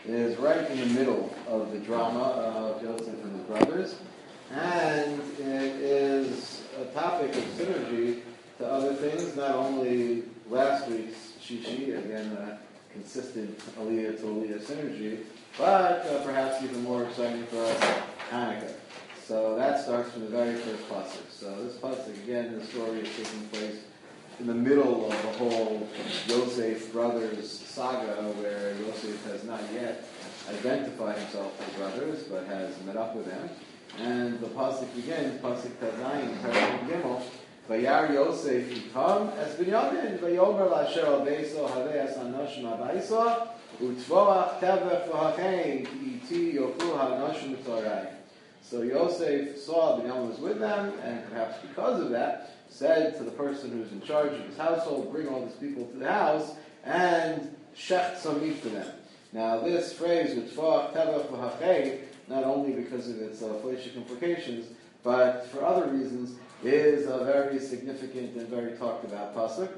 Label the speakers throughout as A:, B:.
A: is right in the middle of the drama of Joseph and his brothers, and it is a topic of synergy to other things, not only last week's Shishi, again, consistent Aliyah to Aliyah synergy, but perhaps even more exciting for us, Hanukkah. So that starts from the very first pasuk. So this pasuk, again, the story is taking place in the middle of the whole Yosef brothers saga, where Yosef has not yet identified himself with the brothers, but has met up with them. And the pasuk begins, pasuk Tazayim, Perek Gimel, Vayar Yosef Itam es Binyamin, Vayomer Lasher al Beiso Havei es Anoshim Abayso, Utvoach Tevech V'Hachein Ki Iti Yoklu HaNoshim T'Orayim. So Yosef saw Binyamin was with them, and perhaps because of that, said to the person who's in charge of his household, bring all these people to the house and shecht some meat for them. Now this phrase, Utvach Tevach V'Hachei, not only because of its fleishic implications, but for other reasons, is a very significant and very talked about pasuk.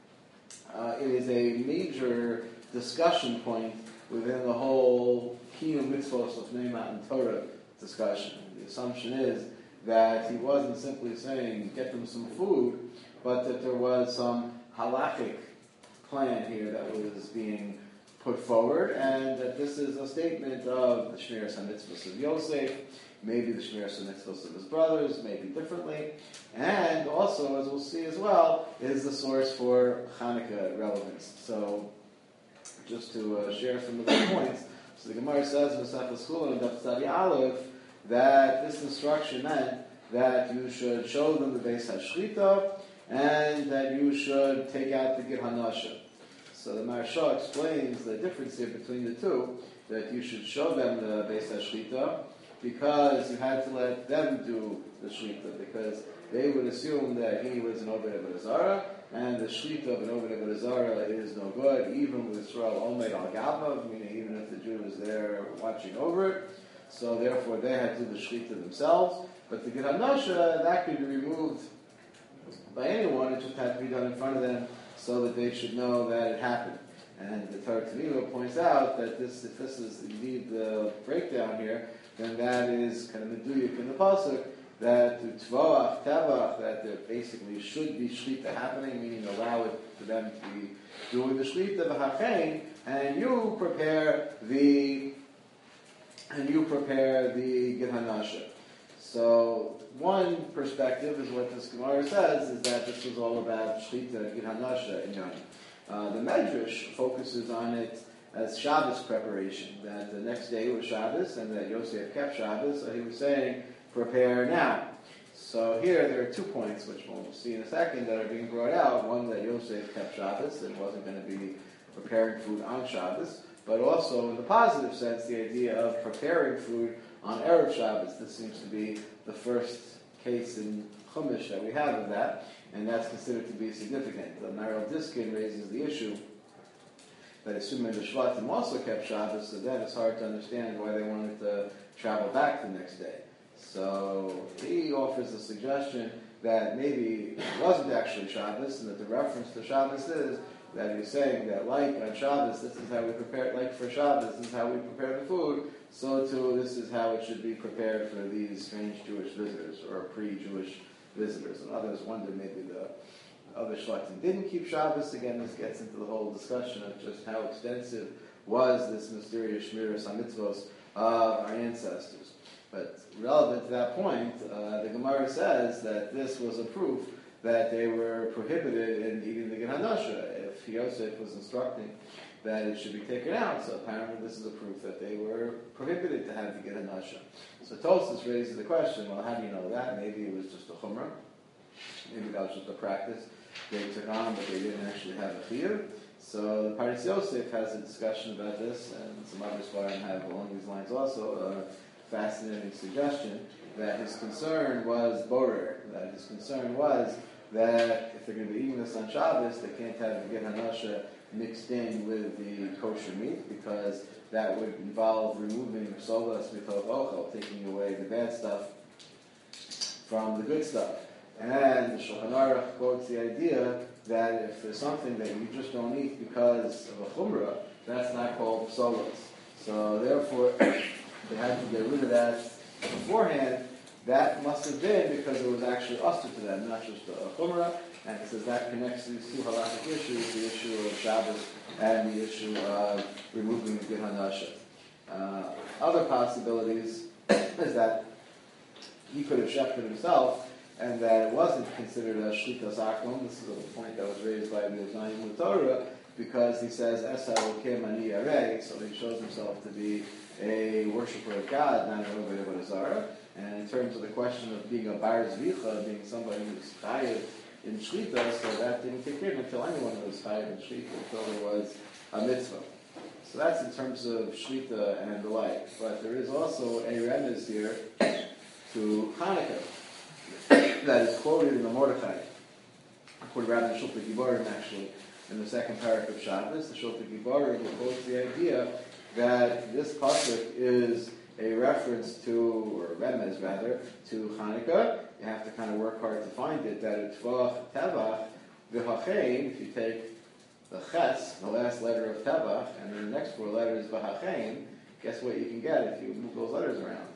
A: It is a major discussion point within the whole Kiyum Mitzvos of Ne'emat and Torah discussion. The assumption is that he wasn't simply saying, get them some food, but that there was some halakhic plan here that was being put forward, and that this is a statement of the Shmiras HaMitzvos of Yosef, maybe the Shmiras HaMitzvos of his brothers, maybe differently, and also, as we'll see as well, is the source for Hanukkah relevance. So, just to share some of the points, so the Gemara says in Masechtas Chulin, Daf Tzadi Aleph, that this instruction meant that you should show them the Beis HaShrita, and that you should take out the Gid HaNasha. So the Maharsha explains the difference here between the two, that you should show them the Beis HaShrita, because you had to let them do the Shrita, because they would assume that he was an Obed Avodah Zarah, and the Shrita of an Obed Avodah Zarah is no good, even with Yisrael Omed Al Gabav, meaning even if the Jew is there watching over it. So therefore they had to do the Shrita themselves. But the Gid HaNasha, that could be removed by anyone, it just had to be done in front of them so that they should know that it happened. And the Torah Tanila points out that if this is indeed the breakdown here, then that is kind of the duyuk in the pasuk, that to tvoach, tevach, that there basically should be shlita happening, meaning allow it for them to be doing the shlita, v'hachein, and you prepare the Gid HaNasha. So one perspective is what this Gemara says, is that this was all about Shlita, Gid HaNasha, and Yom. The Medrash focuses on it as Shabbos preparation, that the next day was Shabbos, and that Yosef kept Shabbos, so he was saying, prepare now. So here there are 2 points, which we'll see in a second, that are being brought out. One, that Yosef kept Shabbos, and wasn't going to be preparing food on Shabbos, but also in the positive sense, the idea of preparing food on Erev Shabbos. This seems to be the first case in Chumash that we have of that, and that's considered to be significant. The Maral Diskin raises the issue that assuming the Shvatim also kept Shabbos, so then it's hard to understand why they wanted to travel back the next day. So he offers a suggestion that maybe it wasn't actually Shabbos, and that the reference to Shabbos is that he's saying that like on Shabbos, this is how we prepare, like for Shabbos, this is how we prepare the food, so too this is how it should be prepared for these strange Jewish visitors, or pre-Jewish visitors. And others wonder maybe the other Shvatim didn't keep Shabbos. Again, this gets into the whole discussion of just how extensive was this mysterious Shmiras HaMitzvos of our ancestors. But relevant to that point, the Gemara says that this was a proof that they were prohibited in eating the Gid HaNasha. If Yosef was instructing that it should be taken out, so apparently this is a proof that they were prohibited to have the Gid HaNasha. So Tosfos raises the question, well, how do you know that? Maybe it was just a chumrah. Maybe that was just a practice they took on, but they didn't actually have a chiyuv. So the Paris Yosef has a discussion about this, and some other Svarim have along these lines also a fascinating suggestion that his concern was borer, that his concern was that if they're going to be eating this on Shabbos, they can't have the Gid HaNasha mixed in with the kosher meat, because that would involve removing solas mitov ochel, taking away the bad stuff from the good stuff. And the Shulchan Aruch quotes the idea that if there's something that you just don't eat because of a chumrah, that's not called solas. So therefore, they had to get rid of that beforehand. That must have been because it was actually usher to them, not just a chumrah. And it says that connects these two halakhic issues, the issue of Shabbos and the issue of removing the Gid Hanasha. Other possibilities is that he could have shechted himself, and that it wasn't considered a shlitas akum. This is a point that was raised by the Zayim Torah, because he says Esa Elokim Ani Yarei, so he shows himself to be a worshiper of God, not an Oved but a Zara. And in terms of the question of being a bar zvicha, being somebody who's chayiv in shchita, so that didn't kick in until anyone was chayiv in shchita, until there was a mitzvah. So that's in terms of shchita and the like. But there is also a remez here to Hanukkah that is quoted in the Mordechai, quoted rather than Shulchan Giborim actually, in the second parak of Shabbos. The Shulchan Giborim quotes the idea that this pasuk is a reference to, or remez rather, to Hanukkah. You have to kind of work hard to find it, that it's Tvach, Tevach, V'hachein, if you take the Ches, the last letter of Tevach, and then the next four letters, V'hachein, guess what you can get if you move those letters around?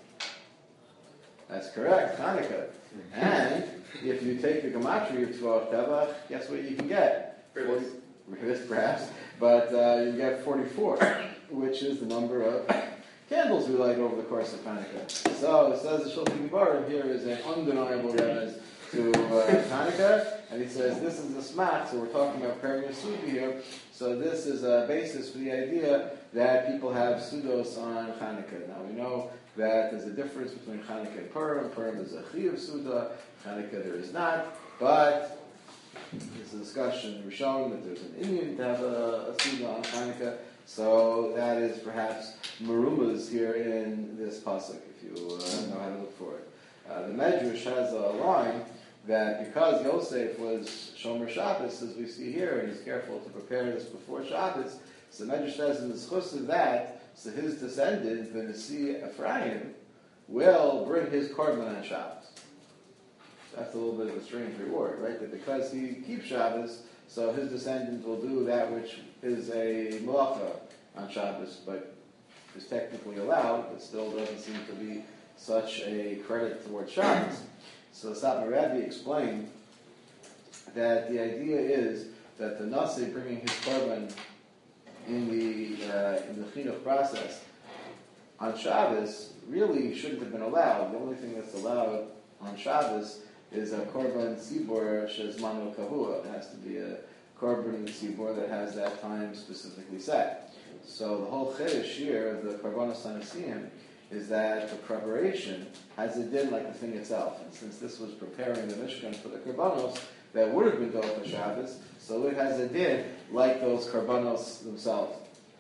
A: That's correct, Hanukkah. And if you take the gematria of Tvach, Tevach, guess what you can get? Ribbis, perhaps, but you get 44, which is the number of candles we light over the course of Hanukkah. So it says the Shulchan Giborim here is an undeniable remez to Hanukkah, and he says this is a smach, so we're talking about preparing a suda here, so this is a basis for the idea that people have sudos on Hanukkah. Now we know that there's a difference between Hanukkah and Purim. Purim is a chiyuv suda, Hanukkah there is not, but there's a discussion in Rishon that there's an Indian to have a suda on Hanukkah. So that is perhaps marumas here in this pasuk, if you know how to look for it. The Medrash has a line that because Yosef was Shomer Shabbos, as we see here, and he's careful to prepare this before Shabbos, so the Medrash says in the schus of that, so his descendant, the Nasi Ephraim, will bring his korban on Shabbos. That's a little bit of a strange reward, right? That because he keeps Shabbos, so his descendant will do that which is a malacha on Shabbos, but is technically allowed, but still doesn't seem to be such a credit towards Shabbos. So Satmar Rebbe explained that the idea is that the Nasi bringing his korban in the chinuch process on Shabbos really shouldn't have been allowed. The only thing that's allowed on Shabbos is a korban tzibor shezmano kavua. It has to be a korban in the tzibor that has that time specifically set. So the whole chiddush here of the korbanos hanasim is that the preparation has a din like the thing itself. And since this was preparing the Mishkan for the korbanos that would have been done for Shabbos, so it has a din like those korbanos themselves.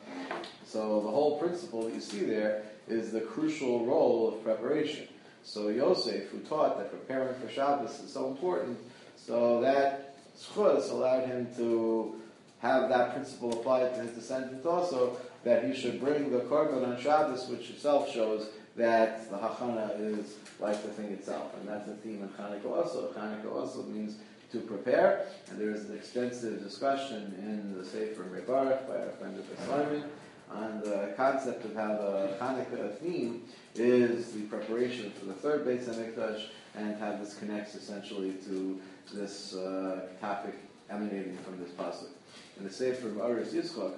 A: So the whole principle that you see there is the crucial role of preparation. So Yosef, who taught that preparing for Shabbos is so important, so that schus allowed him to have that principle applied to his descendants also, that he should bring the korban on Shabbos, which itself shows that the hachana is like the thing itself. And that's a theme in Chanukah also. Chanukah also means to prepare, and there is an extensive discussion in the Sefer Mevarach by our friend Simon on the concept of how the Chanukah theme is the preparation for the third Beis HaMikdash, and how this connects essentially to this topic emanating from this pasuk. In the Sefer Ma'aris Yitzchak,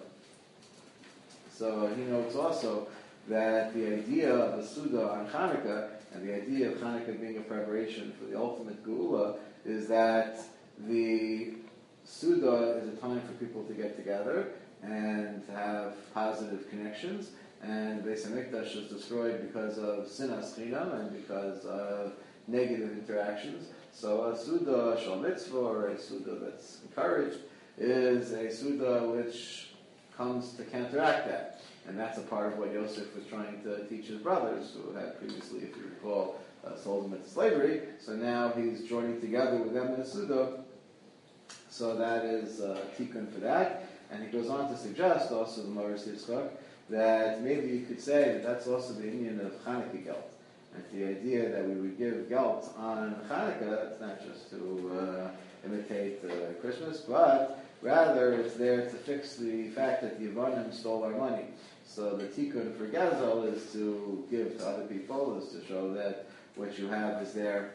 A: so he notes also that the idea of the Suda on Chanukah, and the idea of Chanukah being a preparation for the ultimate Geula, is that the Suda is a time for people to get together and to have positive connections, and Beis HaMikdash is destroyed because of sinas chinam and because of negative interactions. So a Suda shal mitzvah, or a Suda that's encouraged, is a Suda which comes to counteract that. And that's a part of what Yosef was trying to teach his brothers, who had previously, if you recall, sold them into slavery. So now he's joining together with them in a Suda. So that is tikkun for that. And he goes on to suggest also the Ma'aris Yitzchak that maybe you could say that that's also the union of Chanukah gelt. And the idea that we would give gelt on Chanukah, it's not just to imitate Christmas, but rather it's there to fix the fact that the Yevanim stole our money. So So the tikkun for Gezel is to give to other people, is to show that what you have is there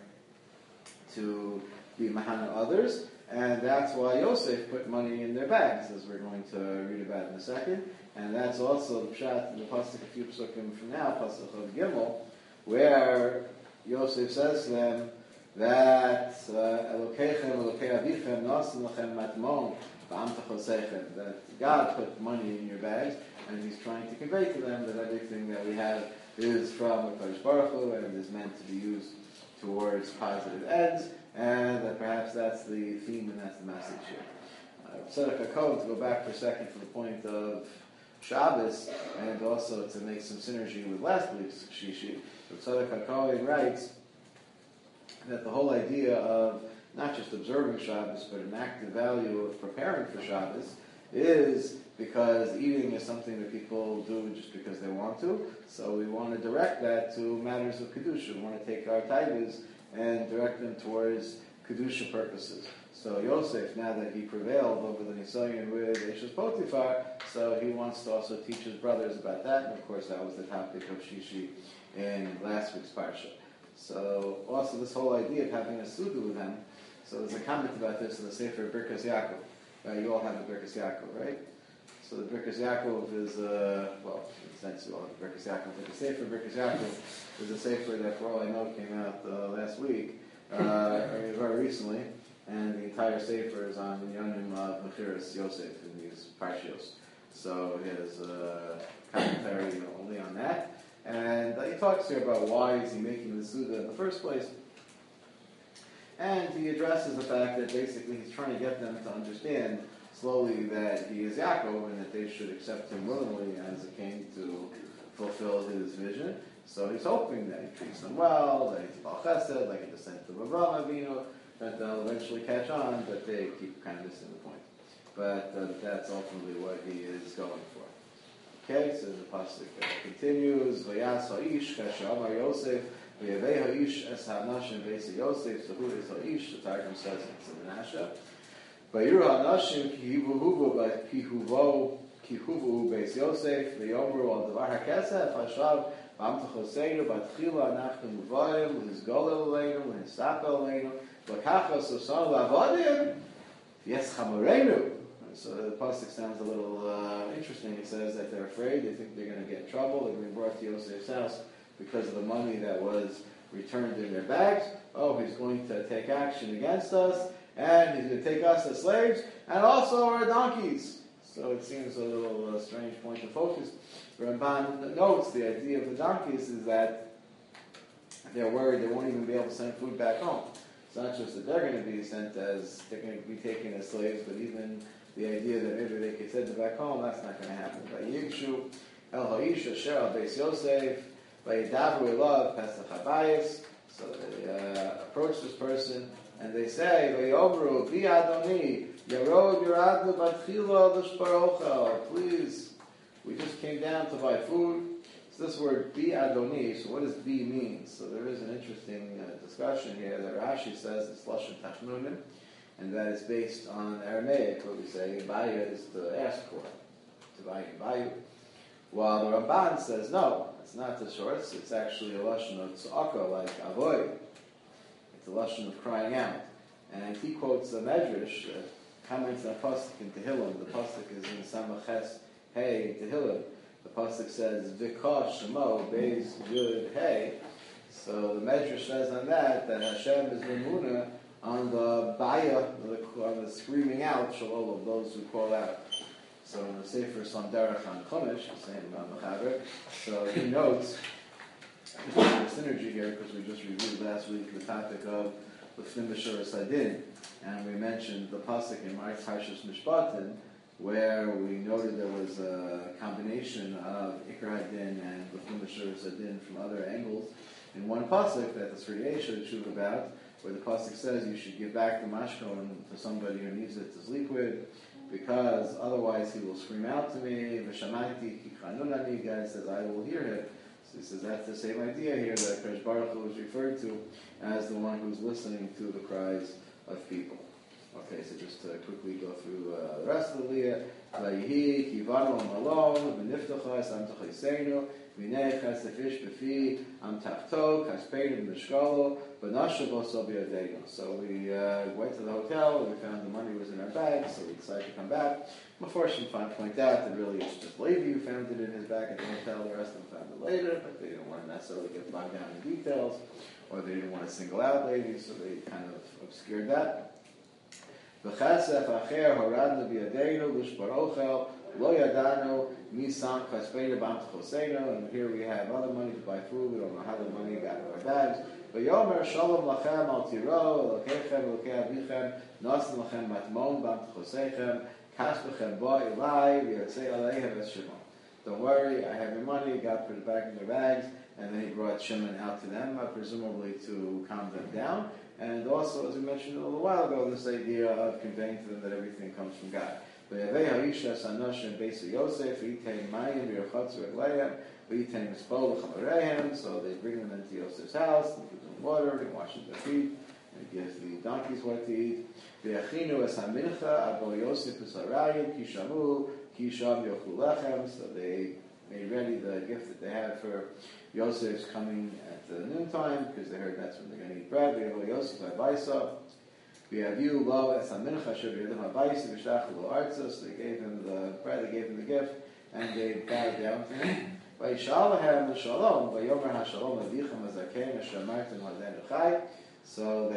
A: to be mahana others, and that's why Yosef put money in their bags, as we're going to read about in a second. And that's also the pshat in the pasuk a few psukim from now, pasuk of Gimel, where Yosef says to them that Elokeichem, Elokei Avichem, Nasim Lachem Matmon, that God put money in your bags, and He's trying to convey to them that everything that we have is from HaKadosh Baruch Hu and is meant to be used towards positive ends, and that perhaps that's the theme and that's the message here. Tzedek HaKohen, to go back for a second to the point of Shabbos, and also to make some synergy with last week's Shishi, Tzedek HaKohen writes that the whole idea of not just observing Shabbos, but an active value of preparing for Shabbos is because eating is something that people do just because they want to. So we want to direct that to matters of Kedusha. We want to take our taivas and direct them towards Kedusha purposes. So Yosef, now that he prevailed over the Nisayon with Eshes Potiphar, so he wants to also teach his brothers about that. And of course, that was the topic of Shishi in last week's Parsha. So also this whole idea of having a suda with them. So there's a comment about this in the Sefer Birkas Yaakov. You all have the Birkas Yaakov, right? So the Birkas Yaakov is, well, in a sense you all have the Birkas Yaakov, but the Sefer Birkas Yaakov is a Sefer that, for all I know, came out last week, very recently, and the entire Sefer is on the Yonim of Mechiras Yosef in these Parshios. So he has a commentary only on that. And he talks here about why is he making the Suda in the first place. And he addresses the fact that basically he's trying to get them to understand slowly that he is Yaakov and that they should accept him willingly as a king to fulfill his vision. So he's hoping that he treats them well, that he's Baal Chesed, like a descendant of Avraham Avinu, that they'll eventually catch on, but they keep kind of missing the point. But that's ultimately what he is going for. Okay, so the pasuk continues. Vayas ha'ish kasher amar Yosef v'yavei ha'ish es ha'nashim beis Yosef. So who is ha'ish? The Targum says it's in Menashe. Vayiru ha'nashim kihuvu beis Yosef v'yomru al davar ha'kesef hashav v'amtachoseinu b'tchila anachnu muvayim l'hizgolel aleinu l'hisapel aleinu v'kachas osanu l'avadim v'yeschamorenu. So the pasuk sounds a little interesting. It says that they're afraid, they think they're going to get in trouble, they're going to be brought to Yosef's house because of the money that was returned in their bags. Oh, he's going to take action against us, and he's going to take us as slaves, and also our donkeys. So it seems a little strange point of focus. Ramban notes the idea of the donkeys is that they're worried they won't even be able to send food back home. It's not just that they're going to be sent as, they're going to be taken as slaves, but even the idea that maybe they could send them back home, that's not going to happen. Vayigshu el ha'ish asher al beis Yosef, vayidavru elav pesach habayis. So they approach this person and they say, Vayomru bi Adoni yarod yiradu batchila l'shparocha. Please, we just came down to buy food. So this word bi Adoni. So what does bi mean? So there is an interesting discussion here that Rashi says it's lashon tachnunim. And that is based on Aramaic, where we say Baya is to ask for, to buy Bayu. While the Ramban says no, it's not the shorts, it's actually a lashon of tzaka, like avoy. It's a lashon of crying out. And he quotes the Medrash, comments on a pasuk in Tehillim. The pasuk is in Samaches Hey Tehillim. The pasuk says V'kah Shemo Beis Yud Hey. So the Medrash says on that Hashem is Memuna on the baya, on the screaming out, shalom of those who call out. So in the Sefer Sanderach on Chumash, the same Mechaber, so he notes, there's a synergy here because we just reviewed last week the topic of L'fnim B'Shuras Hadin, and we mentioned the pasuk in Ma'at Parshas Mishpatim, where we noted there was a combination of Ikar Hadin and L'fnim B'Shuras Hadin from other angles in one pasuk that the Sriyeh should shoot about, where the pasuk says you should give back the mashkon to somebody who needs it to sleep with, because otherwise he will scream out to me. V'shamanti ki chanunani. God says I will hear him. So he says that's the same idea here that Kadosh Baruch Hu is referred to as the one who's listening to the cries of people. Okay, so just to quickly go through the rest of the Leah. Vayihi, kivanu malon, v'niftacha, samtach yiseinu, v'nei chasefish b'fi, am tafto, kaspeinu b'mishkalo, v'nashav oso b'yadeinu. So we went to the hotel, we found the money was in our bag, so we decided to come back. Meforshim point out that really it's just Levi who found it in his bag at the hotel, the rest of them found it later, but they didn't want to necessarily get bogged down in details, or they didn't want to single out Levi, so they kind of obscured that. V'chasef acher horadnu b'yadeinu l'shbarochel lo yadanu misam kaspeinu b'am tchoseinu. And here we have other money to buy food. We don't know how the money got in our bags. V'yomer shalom lachem al tiro lokechem lokei avichem nosim lachem matmon b'am tchoseichem kasbechem bo ilai v'yotzei aleihem es Shimon. Don't worry, I have your money. God put it back in their bags, and then he brought Shimon out to them, presumably to calm them down. And also, as we mentioned a little while ago, this idea of conveying to them that everything comes from God. So they bring them into Yosef's house, and give them water, and wash their feet, and give the donkeys what to eat. So they made ready the gift that they had for Yosef's coming at the noontime, because they heard that's when they're going to eat bread. Yosef Abaisa. So they gave him the bread, they gave him the gift, and they bowed down to him. So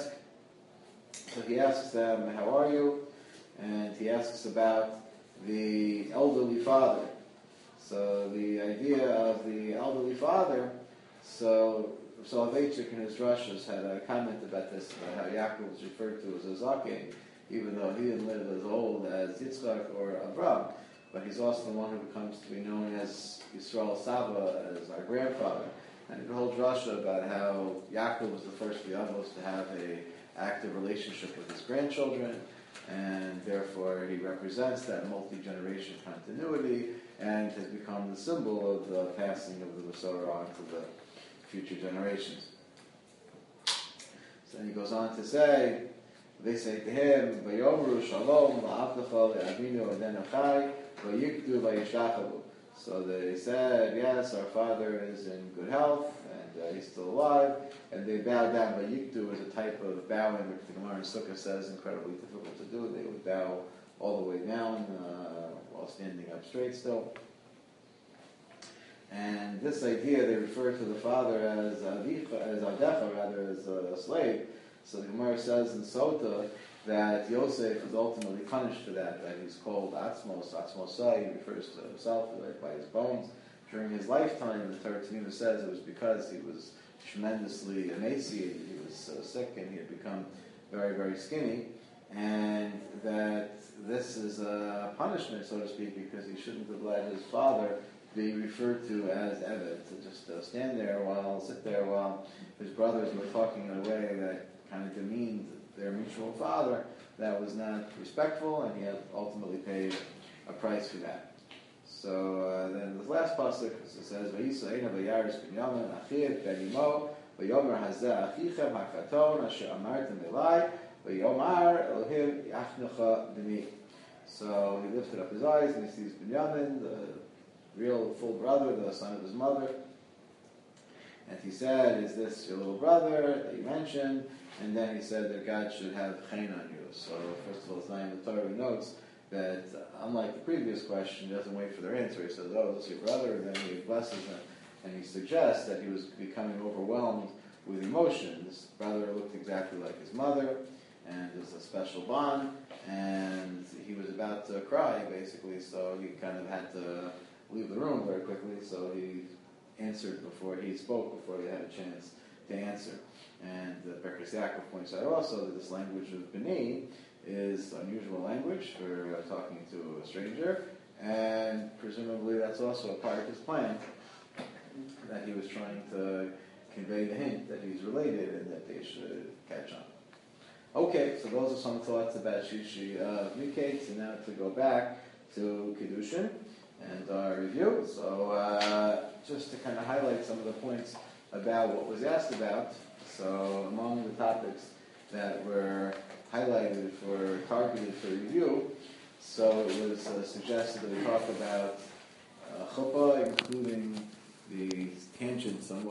A: he asks them, how are you? And he asks about the elderly father. So the idea of the elderly father, so Soloveitchik in his drushes had a comment about this, about how Yaakov was referred to as a Zaken, even though he didn't live as old as Yitzchak or Avram, but he's also the one who becomes to be known as Yisrael Saba, as our grandfather. And he did a whole drasha about how Yaakov was the first Yavos to have an active relationship with his grandchildren, and therefore he represents that multi-generation continuity and has become the symbol of the passing of the Masorah on to the future generations. So then he goes on to say, they say to him, "Vayomru shalom la'avdecha le'avinu adenachai vayikdu vayishachavu." So they said, yes, our father is in good health, and he's still alive, and they bow down. Vayikdu is a type of bowing, which the Gemara in Sukkah says is incredibly difficult to do. They would bow all the way down while standing up straight still. And this idea, they refer to the father as Adecha, rather as a slave. So the Gemara says in Sota that Yosef is ultimately punished for that he's called Atzmos, Atzmosai. He refers to himself by his bones. During his lifetime, the Torah Tanina says it was because he was tremendously emaciated. He was so sick and he had become very, very skinny. And that this is a punishment, so to speak, because he shouldn't have let his father be referred to as Eved, to just sit there while his brothers were talking in a way that kind of demeaned their mutual father. That was not respectful, and he had ultimately paid a price for that. So then the last pasuk it says, "Vayisa eina v'yaris binyamin achiv ben imo v'yomer hazeh achichem hakaton asher amartem elai v'yomar Elohim yachnecha b'mi." So he lifted up his eyes and he sees Binyamin, the real full brother, the son of his mother. And he said, "Is this your little brother that you mentioned?" And then he said that God should have chen on you. So first of all, it's not in the Torah notes that, unlike the previous question, he doesn't wait for their answer. He says, "Oh, is this your brother?" And then he blesses them. And he suggests that he was becoming overwhelmed with emotion. This brother looked exactly like his mother, and there's a special bond, and he was about to cry, basically, so he kind of had to leave the room very quickly, so he answered before he spoke, before he had a chance to answer. And Berkes Yaakov points out also that this language of B'nai is unusual language for talking to a stranger, and presumably that's also a part of his plan, that he was trying to convey the hint that he's related and that they should catch on. Okay, so those are some thoughts about Shishi Miketz, and now to go back to Kiddushin and our review. So just to kind of highlight some of the points about what was asked about. So among the topics that were highlighted for targeted for review. So it was suggested that we talk about chuppah, including the tangent somewhat